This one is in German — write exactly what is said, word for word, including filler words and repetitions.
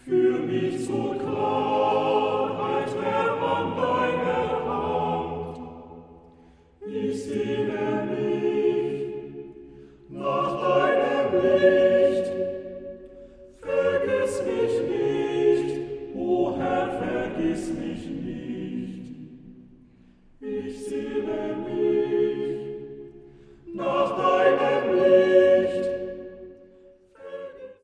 Führ mich zur Klarheit her an deine Hand. Ich sehne mich nach deinem Licht. Vergiss mich nicht, o Herr, vergiss mich nicht. Ich sehne mich